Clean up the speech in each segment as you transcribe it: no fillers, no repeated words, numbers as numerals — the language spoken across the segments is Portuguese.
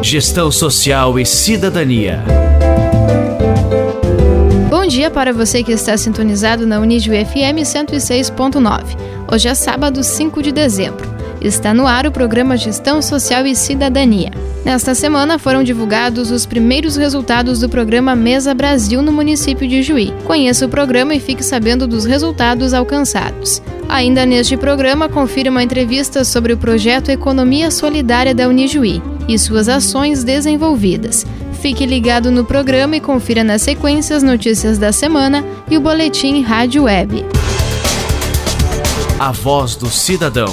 Gestão Social e Cidadania. Bom dia para você que está sintonizado na Unijuí FM 106.9. Hoje é sábado, 5 de dezembro. Está no ar o programa Gestão Social e Cidadania. Nesta semana foram divulgados os primeiros resultados do programa Mesa Brasil no município de Juí. Conheça o programa e fique sabendo dos resultados alcançados. Ainda neste programa, confira uma entrevista sobre o projeto Economia Solidária da Unijuí e suas ações desenvolvidas. Fique ligado no programa e confira na sequência as notícias da semana e o boletim Rádio Web. A Voz do Cidadão.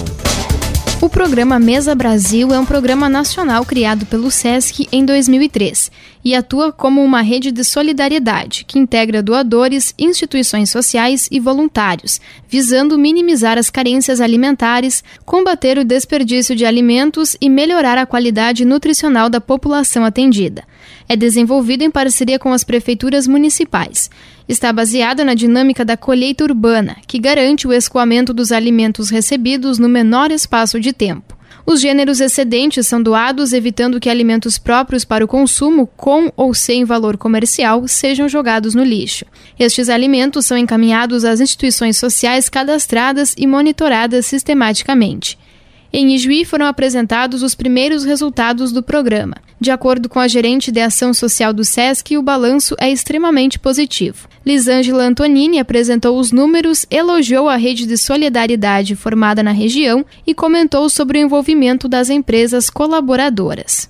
O programa Mesa Brasil é um programa nacional criado pelo SESC em 2003 e atua como uma rede de solidariedade que integra doadores, instituições sociais e voluntários, visando minimizar as carências alimentares, combater o desperdício de alimentos e melhorar a qualidade nutricional da população atendida. É desenvolvido em parceria com as prefeituras municipais. Está baseada na dinâmica da colheita urbana, que garante o escoamento dos alimentos recebidos no menor espaço de tempo. Os gêneros excedentes são doados, evitando que alimentos próprios para o consumo, com ou sem valor comercial, sejam jogados no lixo. Estes alimentos são encaminhados às instituições sociais cadastradas e monitoradas sistematicamente. Em Ijuí foram apresentados os primeiros resultados do programa. De acordo com a gerente de ação social do SESC, o balanço é extremamente positivo. Lisângela Antonini apresentou os números, elogiou a rede de solidariedade formada na região e comentou sobre o envolvimento das empresas colaboradoras.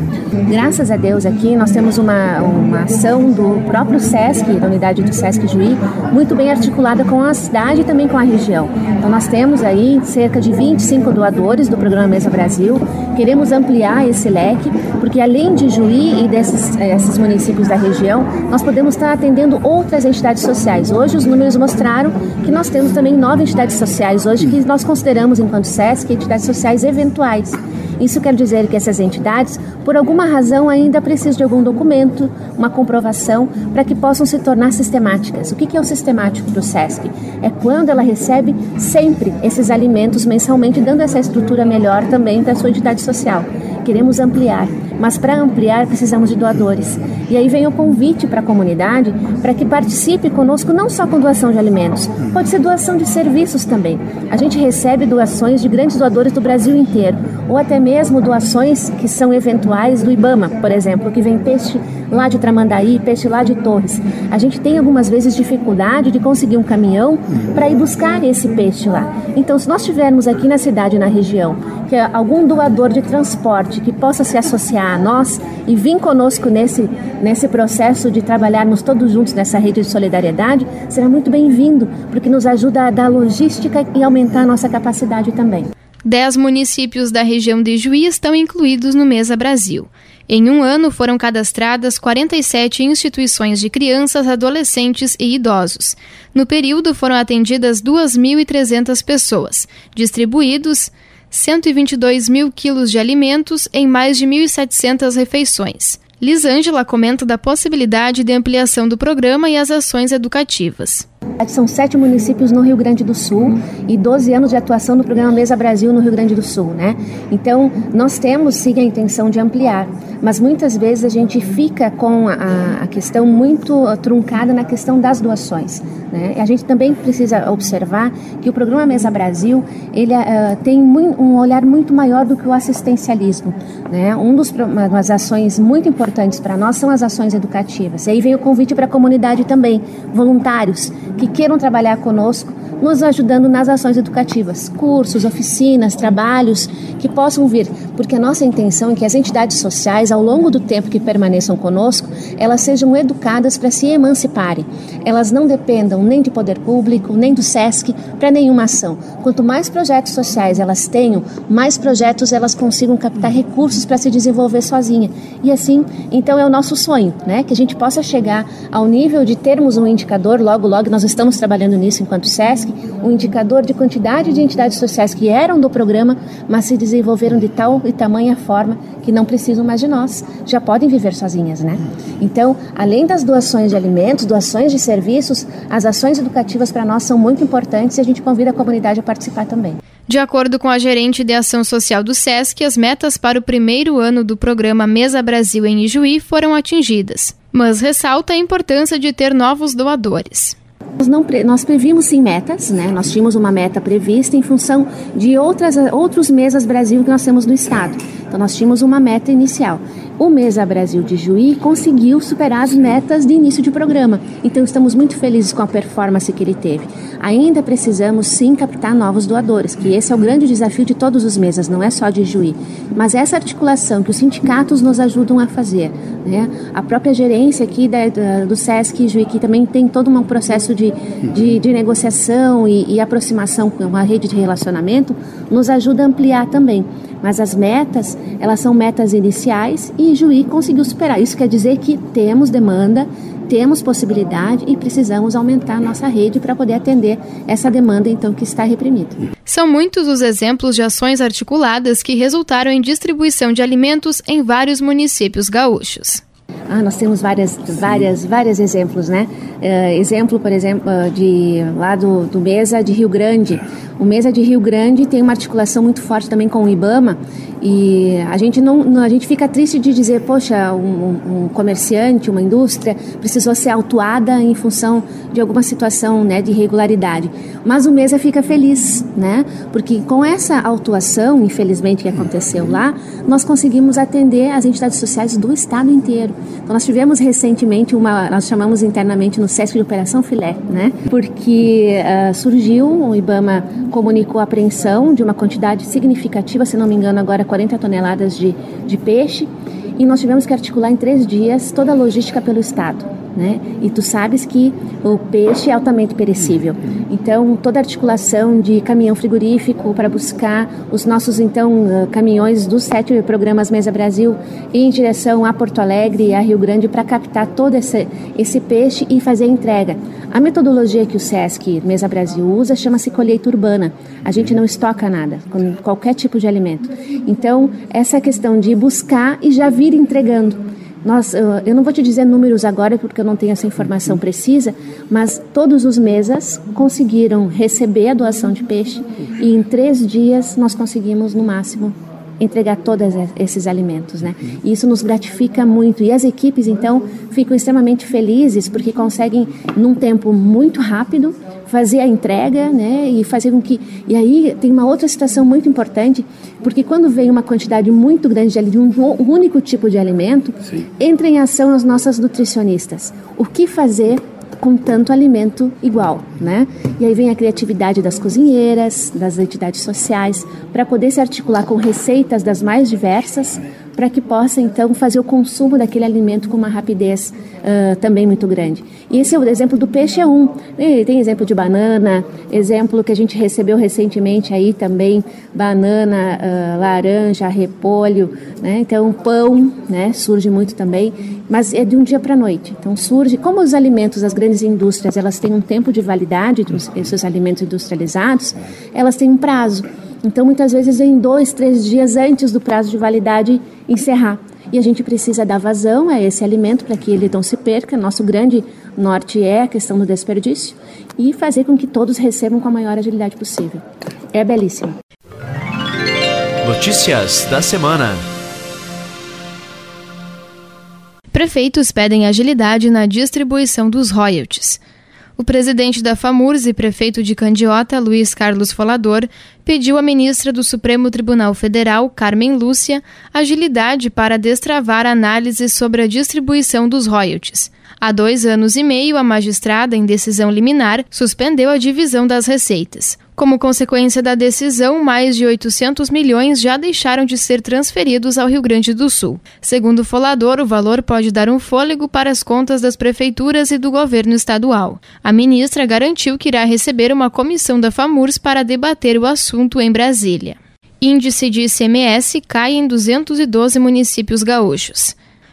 Graças a Deus aqui nós temos uma ação do próprio SESC, da unidade do SESC Juí, muito bem articulada com a cidade e também com a região. Então nós temos aí cerca de 25 doadores do programa Mesa Brasil. Queremos ampliar esse leque, porque além de Juí e desses municípios da região, nós podemos estar atendendo outras entidades sociais. Hoje os números mostraram que nós temos também 9 entidades sociais hoje que nós consideramos enquanto SESC entidades sociais eventuais. Isso quer dizer que essas entidades, por alguma razão, ainda precisam de algum documento, uma comprovação, para que possam se tornar sistemáticas. O que é o sistemático do SESC? É quando ela recebe sempre esses alimentos mensalmente, dando essa estrutura melhor também para a sua entidade social. Queremos ampliar, mas para ampliar precisamos de doadores. E aí vem o convite para a comunidade para que participe conosco não só com doação de alimentos, pode ser doação de serviços também. A gente recebe doações de grandes doadores do Brasil inteiro, ou até mesmo doações que são eventuais do IBAMA, por exemplo, que vem peixe lá de Tramandaí, peixe lá de Torres. A gente tem algumas vezes dificuldade de conseguir um caminhão para ir buscar esse peixe lá. Então, se nós tivermos aqui na cidade, na região, que é algum doador de transporte que possa se associar a nós e vir conosco nesse processo de trabalharmos todos juntos nessa rede de solidariedade, será muito bem-vindo, porque nos ajuda a dar logística e aumentar a nossa capacidade também. 10 municípios da região de Juí estão incluídos no Mesa Brasil. Em um ano foram cadastradas 47 instituições de crianças, adolescentes e idosos. No período foram atendidas 2.300 pessoas, distribuídos 122 mil quilos de alimentos em mais de 1.700 refeições. Lisângela comenta da possibilidade de ampliação do programa e as ações educativas. São 7 municípios no Rio Grande do Sul e 12 anos de atuação no programa Mesa Brasil no Rio Grande do Sul, né? Então, nós temos sim a intenção de ampliar, mas muitas vezes a gente fica com a questão muito truncada na questão das doações, né? A gente também precisa observar que o programa Mesa Brasil, ele tem um olhar muito maior do que o assistencialismo, né? Umas ações muito importantes para nós são as ações educativas. E aí vem o convite para a comunidade também, voluntários, que queiram trabalhar conosco, nos ajudando nas ações educativas, cursos, oficinas, trabalhos que possam vir, porque a nossa intenção é que as entidades sociais, ao longo do tempo que permaneçam conosco, elas sejam educadas para se emanciparem. Elas não dependam nem de poder público, nem do SESC para nenhuma ação. Quanto mais projetos sociais elas tenham, mais projetos elas consigam captar recursos para se desenvolver sozinha. E assim, então é o nosso sonho, né? Que a gente possa chegar ao nível de termos um indicador, logo nós estamos trabalhando nisso enquanto SESC, um indicador de quantidade de entidades sociais que eram do programa, mas se desenvolveram de tal e tamanha forma que não precisam mais de nós, já podem viver sozinhas, né? Então, além das doações de alimentos, doações de serviços, as ações educativas para nós são muito importantes e a gente convida a comunidade a participar também. De acordo com a gerente de ação social do SESC, as metas para o primeiro ano do programa Mesa Brasil em Ijuí foram atingidas, mas ressalta a importância de ter novos doadores. Nós previmos sim metas, né? Nós tínhamos uma meta prevista em função de outros Mesas Brasil que nós temos no estado. Então nós tínhamos uma meta inicial. O Mesa Brasil de Juí conseguiu superar as metas de início de programa. Então estamos muito felizes com a performance que ele teve. Ainda precisamos sim captar novos doadores, que esse é o grande desafio de todos os mesas, não é só de Juí. Mas essa articulação que os sindicatos nos ajudam a fazer, né? A própria gerência aqui do SESC Juí, que também tem todo um processo de negociação e aproximação com a rede de relacionamento, nos ajuda a ampliar também. Mas as metas, elas são metas iniciais e Juí conseguiu superar. Isso quer dizer que temos demanda, temos possibilidade e precisamos aumentar a nossa rede para poder atender essa demanda, então, que está reprimida. São muitos os exemplos de ações articuladas que resultaram em distribuição de alimentos em vários municípios gaúchos. Nós temos vários exemplos, né? Exemplo, por exemplo, lá do Mesa de Rio Grande. O Mesa de Rio Grande tem uma articulação muito forte também com o IBAMA e a gente fica triste de dizer, poxa, um comerciante, uma indústria precisou ser autuada em função de alguma situação, né, de irregularidade. Mas o Mesa fica feliz, né? Porque com essa autuação, infelizmente, que aconteceu lá, nós conseguimos atender as entidades sociais do estado inteiro. Então nós tivemos recentemente nós chamamos internamente no SESC de Operação Filé, né? Porque surgiu, o IBAMA comunicou a apreensão de uma quantidade significativa, se não me engano agora 40 toneladas de peixe, e nós tivemos que articular em 3 dias toda a logística pelo estado, né? E tu sabes que o peixe é altamente perecível. Então, toda a articulação de caminhão frigorífico para buscar os nossos, então, caminhões dos 7 programas Mesa Brasil em direção a Porto Alegre e a Rio Grande para captar todo esse peixe e fazer a entrega. A metodologia que o SESC Mesa Brasil usa chama-se colheita urbana. A gente não estoca nada, com qualquer tipo de alimento. Então, essa questão de buscar e já vir entregando. Eu não vou te dizer números agora porque eu não tenho essa informação precisa, mas todos os mesas conseguiram receber a doação de peixe e em 3 dias nós conseguimos no máximo entregar todos esses alimentos, né? E isso nos gratifica muito. E as equipes, então, ficam extremamente felizes porque conseguem, num tempo muito rápido, fazer a entrega, né? E fazer com que... E aí tem uma outra situação muito importante, porque quando vem uma quantidade muito grande de um único tipo de alimento, entra em ação as nossas nutricionistas. O que fazer com tanto alimento igual, né? E aí vem a criatividade das cozinheiras, das entidades sociais, para poder se articular com receitas das mais diversas, para que possa, então, fazer o consumo daquele alimento com uma rapidez também muito grande. E esse é o exemplo do peixe, tem exemplo de banana, exemplo que a gente recebeu recentemente aí também, banana, laranja, repolho, né? Então, pão, né? Surge muito também, mas é de um dia para a noite. Então, surge, como os alimentos, as grandes indústrias, elas têm um tempo de validade, esses alimentos industrializados, elas têm um prazo. Então, muitas vezes, em 2, 3 dias antes do prazo de validade encerrar. E a gente precisa dar vazão a esse alimento para que ele não se perca. Nosso grande norte é a questão do desperdício e fazer com que todos recebam com a maior agilidade possível. É belíssimo. Notícias da semana. Prefeitos pedem agilidade na distribuição dos royalties. O presidente da FAMURS e prefeito de Candiota, Luiz Carlos Folador, pediu à ministra do Supremo Tribunal Federal, Carmen Lúcia, agilidade para destravar análise sobre a distribuição dos royalties. Há 2 anos e meio, a magistrada, em decisão liminar, suspendeu a divisão das receitas. Como consequência da decisão, mais de 800 milhões já deixaram de ser transferidos ao Rio Grande do Sul. Segundo Folador, o valor pode dar um fôlego para as contas das prefeituras e do governo estadual. A ministra garantiu que irá receber uma comissão da FAMURS para debater o assunto em Brasília. Índice de ICMS cai em 212 municípios gaúchos.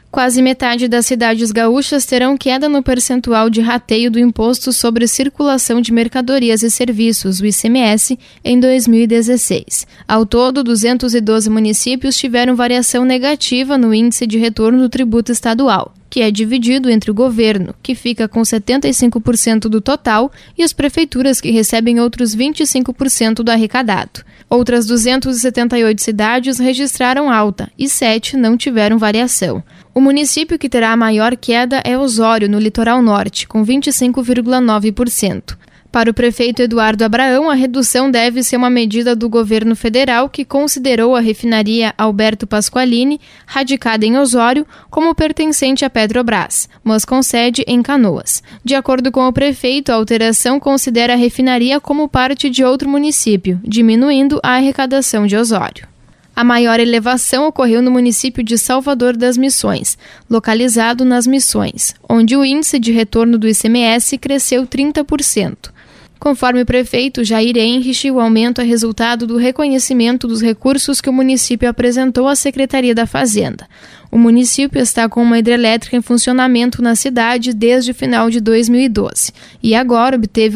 Quase metade das cidades gaúchas terão queda no percentual de rateio do Imposto sobre Circulação de Mercadorias e Serviços, o ICMS, em 2016. Ao todo, 212 municípios tiveram variação negativa no índice de retorno do tributo estadual, que é dividido entre o governo, que fica com 75% do total, e as prefeituras, que recebem outros 25% do arrecadado. Outras 278 cidades registraram alta e 7 não tiveram variação. O município que terá a maior queda é Osório, no litoral norte, com 25,9%. Para o prefeito Eduardo Abraão, a redução deve ser uma medida do governo federal que considerou a refinaria Alberto Pasqualini, radicada em Osório, como pertencente à Petrobras, mas com sede em Canoas. De acordo com o prefeito, a alteração considera a refinaria como parte de outro município, diminuindo a arrecadação de Osório. A maior elevação ocorreu no município de Salvador das Missões, localizado nas Missões, onde o índice de retorno do ICMS cresceu 30%. Conforme o prefeito Jair Henrich, o aumento é resultado do reconhecimento dos recursos que o município apresentou à Secretaria da Fazenda. O município está com uma hidrelétrica em funcionamento na cidade desde o final de 2012 e agora obteve